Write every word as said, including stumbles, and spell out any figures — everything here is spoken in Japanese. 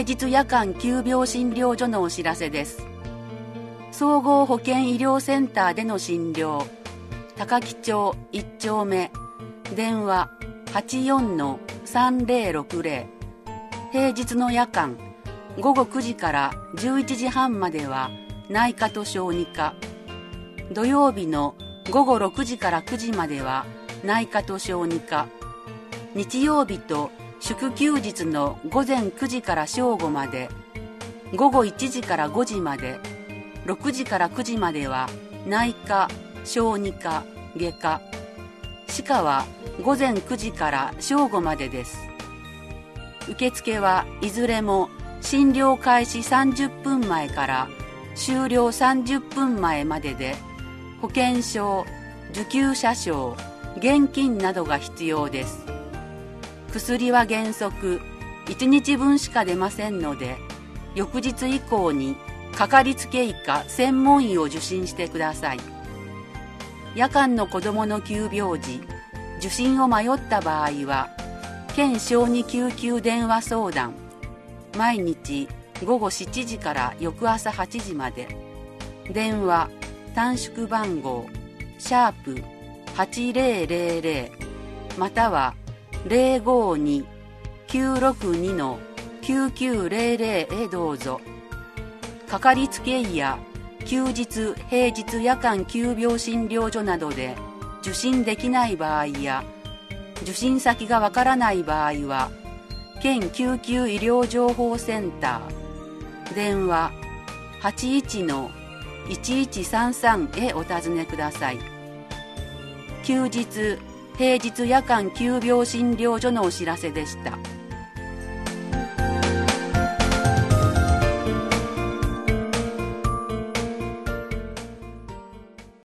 日夜間急病診療所のお知らせです。総合保健医療センターでの診療、高木町いち丁目、電話 はちよんのさんぜろろくぜろ。平日の夜間ごごくじからじゅういちじはんまでは内科と小児科、土曜日のごごろくじからくじまでは内科と小児科、日曜日と祝休日の午前くじから正午まで、ごごいちじからごじまで、ろくじからくじまでは内科、小児科、外科、歯科は午前くじから正午までです。受付はいずれも診療開始さんじゅっぷんまえから終了さんじゅっぷんまえまでで、保険証、受給者証、現金などが必要です。薬は原則いちにちぶんしか出ませんので、翌日以降にかかりつけ医か専門医を受診してください。夜間の子どもの急病時、受診を迷った場合は、県小児救急電話相談、毎日ごごしちじから翌朝はちじまで、電話、短縮番号、シャープはちぜろぜろぜろ、またはぜろごに きゅうろくに きゅうきゅうぜろぜろへどうぞ。かかりつけ医や休日・平日夜間急病診療所などで受診できない場合や、受診先がわからない場合は、県救急医療情報センター、電話 はちいちのいちいちさんさん へお尋ねください。休日・平日夜間急病診療所のお知らせでした。